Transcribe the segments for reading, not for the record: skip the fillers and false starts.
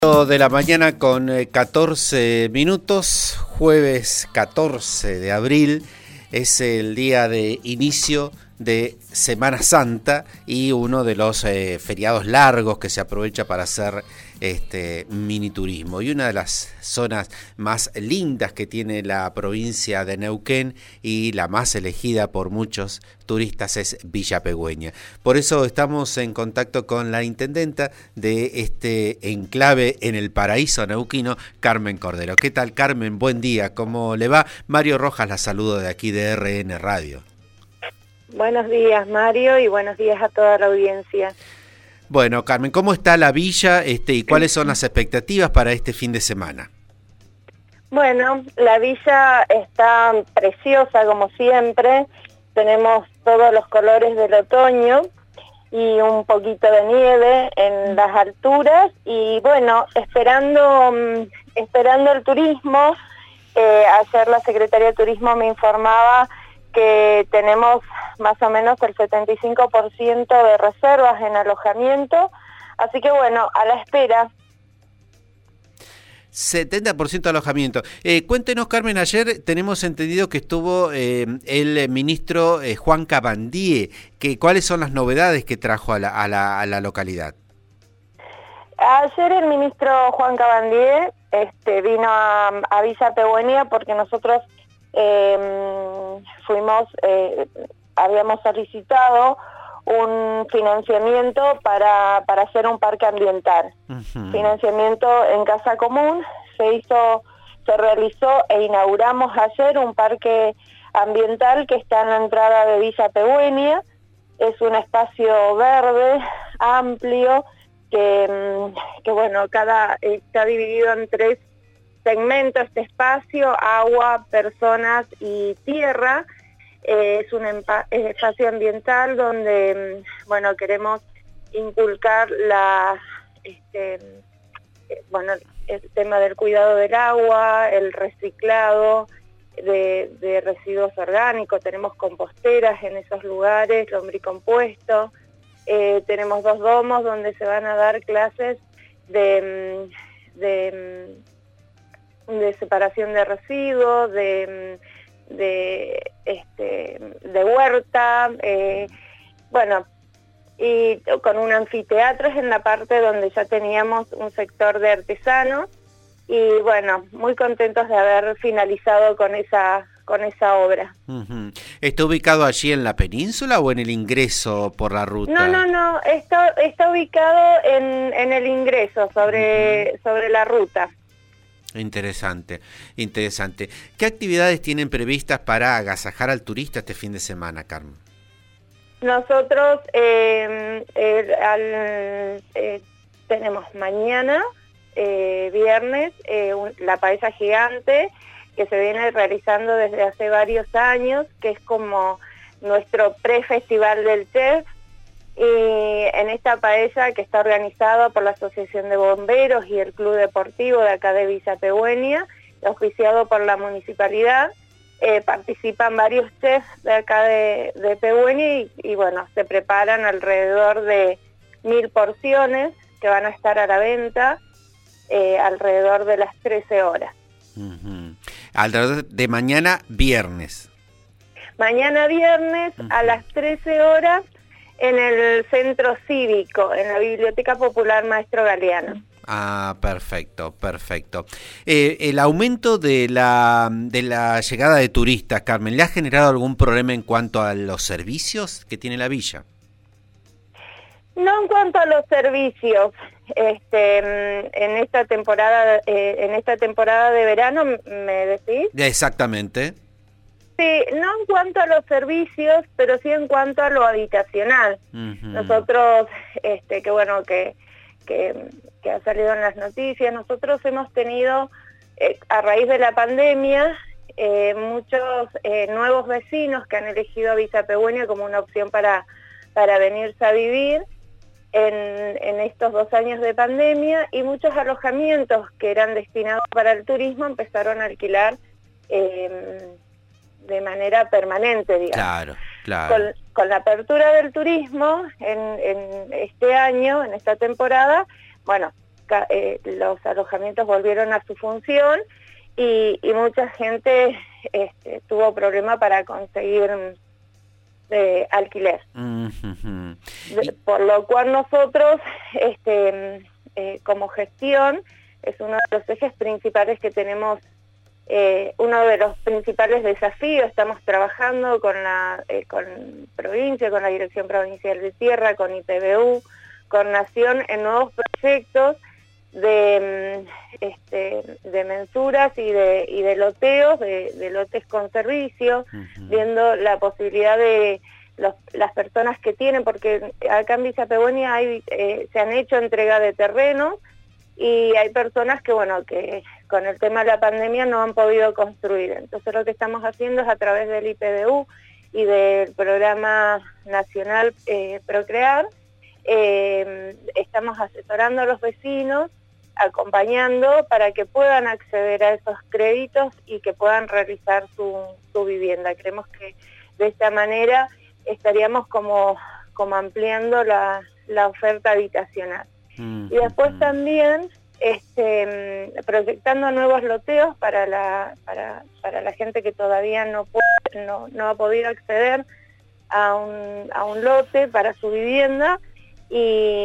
De la mañana con 14 minutos, jueves 14 de abril, es el día de inicio de Semana Santa y uno de los feriados largos que se aprovecha para hacer mini turismo. Y una de las zonas más lindas que tiene la provincia de Neuquén y la más elegida por muchos turistas es Villa Pegüeña. Por eso estamos en contacto con la intendenta de este enclave en el paraíso neuquino, Carmen Cordero. ¿Qué tal, Carmen? Buen día, ¿cómo le va? Mario Rojas la saludo de aquí de RN Radio. Buenos días, Mario, y buenos días a toda la audiencia. Bueno, Carmen, ¿cómo está la villa y cuáles son las expectativas para este fin de semana? Bueno, la villa está preciosa como siempre. Tenemos todos los colores del otoño y un poquito de nieve en las alturas. Y bueno, esperando el turismo. Ayer la Secretaría de Turismo me informaba que tenemos más o menos el 75% de reservas en alojamiento, así que bueno, a la espera. 70% de alojamiento. Cuéntenos, Carmen, ayer tenemos entendido que estuvo el ministro Juan Cabandier. ¿Cuáles son las novedades que trajo a la localidad? Ayer el ministro Juan Cabandier vino a Villa Pegüeña porque nosotros habíamos solicitado un financiamiento para hacer un parque ambiental. Financiamiento en casa común, se realizó e inauguramos ayer un parque ambiental que está en la entrada de Villa Pegüeña. Es un espacio verde, amplio, que bueno, está dividido en 3 segmentos este espacio: agua, personas y tierra. Es un espacio ambiental donde, bueno, queremos inculcar el tema del cuidado del agua, el reciclado de residuos orgánicos. Tenemos composteras en esos lugares, lombricompuesto. Tenemos 2 domos donde se van a dar clases de separación de residuos, de huerta, bueno, y con un anfiteatro en la parte donde ya teníamos un sector de artesanos, y bueno, muy contentos de haber finalizado con esa obra. ¿Está ubicado allí en la península o en el ingreso por la ruta? No, está ubicado en el ingreso, sobre la ruta. Interesante. ¿Qué actividades tienen previstas para agasajar al turista este fin de semana, Carmen? Nosotros tenemos mañana, viernes, la paella gigante, que se viene realizando desde hace varios años, que es como nuestro pre-festival del chef. Y en esta paella, que está organizada por la Asociación de Bomberos y el Club Deportivo de acá de Villa Pegüeña, auspiciado por la municipalidad, participan varios chefs de acá de Pegüeña y bueno, se preparan alrededor de 1000 porciones que van a estar a la venta alrededor de las 13 horas. Alrededor de mañana viernes. Mañana viernes a las 13 horas en el centro cívico, en la Biblioteca Popular Maestro Galeano. Ah, perfecto. El aumento de la llegada de turistas, Carmen, ¿le ha generado algún problema en cuanto a los servicios que tiene la villa? No en cuanto a los servicios. En esta temporada de verano, ¿me decís? Exactamente. Sí, no en cuanto a los servicios, pero sí en cuanto a lo habitacional. Nosotros, que ha salido en las noticias, nosotros hemos tenido, a raíz de la pandemia, muchos nuevos vecinos que han elegido a Villa Pegüeña como una opción para venirse a vivir en estos 2 años de pandemia, y muchos alojamientos que eran destinados para el turismo empezaron a alquilar de manera permanente, digamos. Claro. Con la apertura del turismo en este año, en esta temporada, bueno, los alojamientos volvieron a su función y mucha gente tuvo problema para conseguir alquiler. Por lo cual nosotros, como gestión, es uno de los ejes principales que tenemos, uno de los principales desafíos. Estamos trabajando con provincia, con la Dirección Provincial de Tierra, con IPBU, con Nación, en nuevos proyectos de mensuras y de loteos, de lotes con servicio, viendo la posibilidad de las personas que tienen, porque acá en Villa Pehuenia se han hecho entrega de terrenos y hay personas que, bueno, que con el tema de la pandemia no han podido construir. Entonces lo que estamos haciendo es a través del IPBU y del Programa Nacional Procrear, estamos asesorando a los vecinos, acompañando para que puedan acceder a esos créditos y que puedan realizar su vivienda. Creemos que de esta manera estaríamos como ampliando la oferta habitacional. Y después también proyectando nuevos loteos para la gente que todavía no ha podido acceder a un lote para su vivienda, y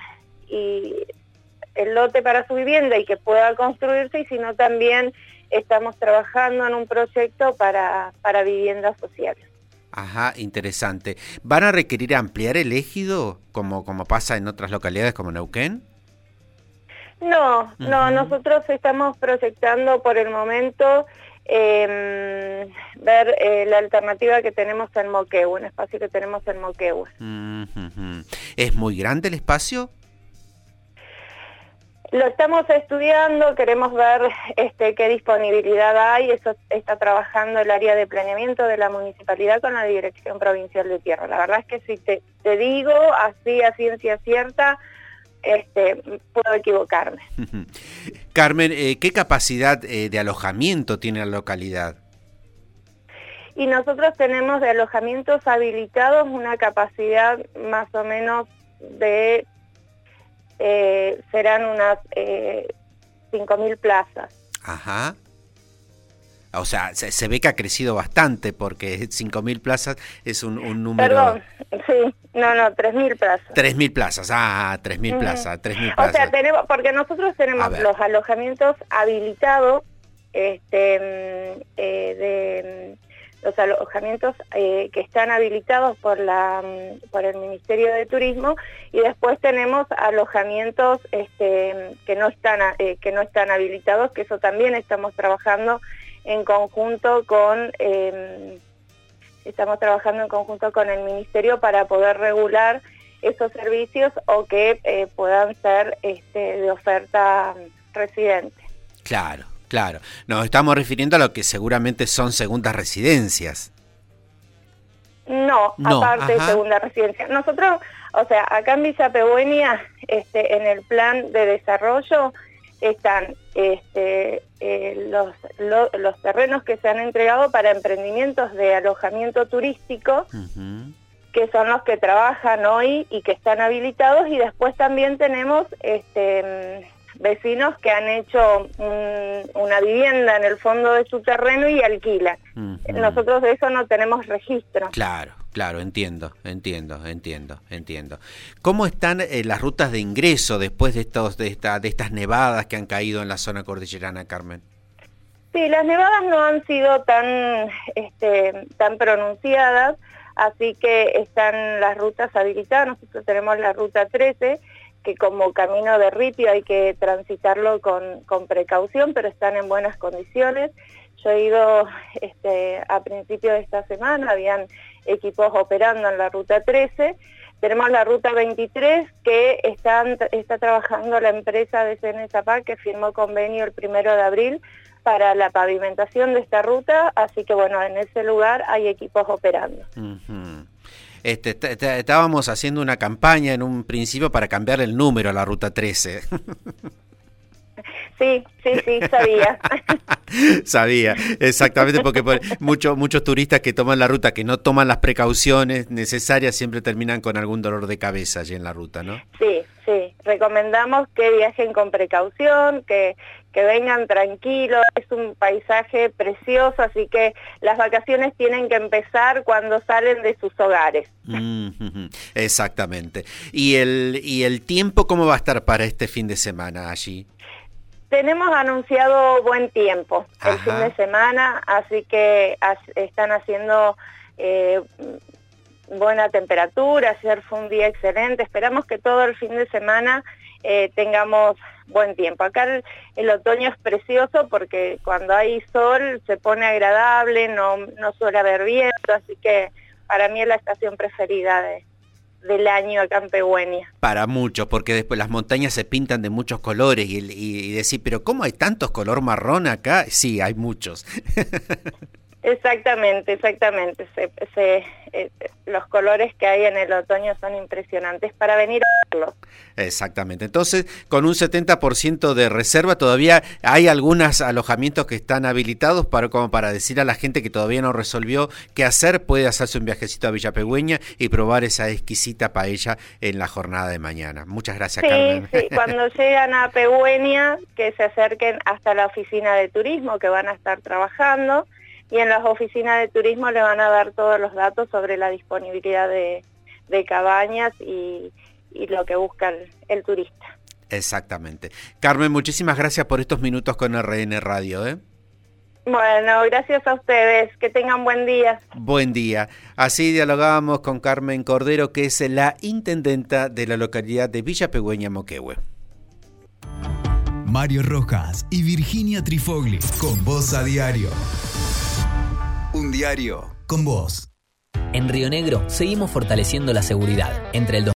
el lote para su vivienda y que pueda construirse, y sino también estamos trabajando en un proyecto para viviendas sociales. Ajá, interesante. ¿Van a requerir ampliar el ejido como pasa en otras localidades como Neuquén? No, nosotros estamos proyectando por el momento ver la alternativa que tenemos en Moquehue, un espacio que tenemos en Moquehue. ¿Es muy grande el espacio? Lo estamos estudiando, queremos ver qué disponibilidad hay. Eso está trabajando el área de planeamiento de la municipalidad con la Dirección Provincial de Tierra. La verdad es que si te digo así a ciencia cierta, puedo equivocarme. Carmen, ¿qué capacidad de alojamiento tiene la localidad? Y nosotros tenemos de alojamientos habilitados una capacidad más o menos de... serán unas 5.000 plazas. Ajá. O sea, se ve que ha crecido bastante, porque 5.000 plazas es un número... Perdón, sí, no, 3.000 plazas. 3.000 plazas, 3.000 plazas, 3.000 plazas. O sea, porque nosotros tenemos los alojamientos habilitados, los alojamientos que están habilitados por el Ministerio de Turismo, y después tenemos alojamientos que no están habilitados, que eso también estamos trabajando en conjunto con el Ministerio para poder regular esos servicios o que puedan ser de oferta residente. Claro. Claro, nos estamos refiriendo a lo que seguramente son segundas residencias. No, aparte de segunda residencia. Nosotros, o sea, acá en Villa Pehuenia, en el plan de desarrollo están los terrenos que se han entregado para emprendimientos de alojamiento turístico, que son los que trabajan hoy y que están habilitados, y después también tenemos vecinos que han hecho una vivienda en el fondo de su terreno y alquilan. Nosotros de eso no tenemos registro. Claro, entiendo. ¿Cómo están las rutas de ingreso después de estas nevadas que han caído en la zona cordillerana, Carmen? Sí, las nevadas no han sido tan pronunciadas, así que están las rutas habilitadas. Nosotros tenemos la ruta 13, que como camino de ripio hay que transitarlo con precaución, pero están en buenas condiciones. Yo he ido a principios de esta semana, habían equipos operando en la ruta 13. Tenemos la ruta 23, que está trabajando la empresa de CNSAPAC, que firmó convenio el 1 de abril para la pavimentación de esta ruta, así que bueno, en ese lugar hay equipos operando. Estábamos haciendo una campaña en un principio para cambiar el número a la ruta 13. Sí, sabía. Sabía, exactamente, porque muchos turistas que toman la ruta, que no toman las precauciones necesarias, siempre terminan con algún dolor de cabeza allí en la ruta, ¿no? Sí, recomendamos que viajen con precaución, que vengan tranquilos. Es un paisaje precioso, así que las vacaciones tienen que empezar cuando salen de sus hogares. Exactamente. ¿Y el tiempo cómo va a estar para este fin de semana allí? Tenemos anunciado buen tiempo el fin de semana, así que están haciendo buena temperatura. Ayer fue un día excelente. Esperamos que todo el fin de semana tengamos buen tiempo. Acá el otoño es precioso porque cuando hay sol se pone agradable, no suele haber viento, así que para mí es la estación preferida del año acá en Pigüeña. Para muchos, porque después las montañas se pintan de muchos colores y decir, pero ¿cómo hay tantos color marrón acá? Sí, hay muchos. Exactamente. Los colores que hay en el otoño son impresionantes para venir a verlos. Exactamente. Entonces, con un 70% de reserva, todavía hay algunos alojamientos que están habilitados como para decir a la gente que todavía no resolvió qué hacer, puede hacerse un viajecito a Villa Pigüeña y probar esa exquisita paella en la jornada de mañana. Muchas gracias, Carmen. Sí, cuando llegan a Pigüeña, que se acerquen hasta la oficina de turismo que van a estar trabajando, y en las oficinas de turismo le van a dar todos los datos sobre la disponibilidad de cabañas y lo que busca el turista. Exactamente. Carmen, muchísimas gracias por estos minutos con RN Radio. Bueno, gracias a ustedes. Que tengan buen día. Buen día. Así dialogábamos con Carmen Cordero, que es la intendenta de la localidad de Villa Pigüeña, Moquehue. Mario Rojas y Virginia Trifogli, con Voz a Diario. Un diario con vos. En Río Negro seguimos fortaleciendo la seguridad. Entre el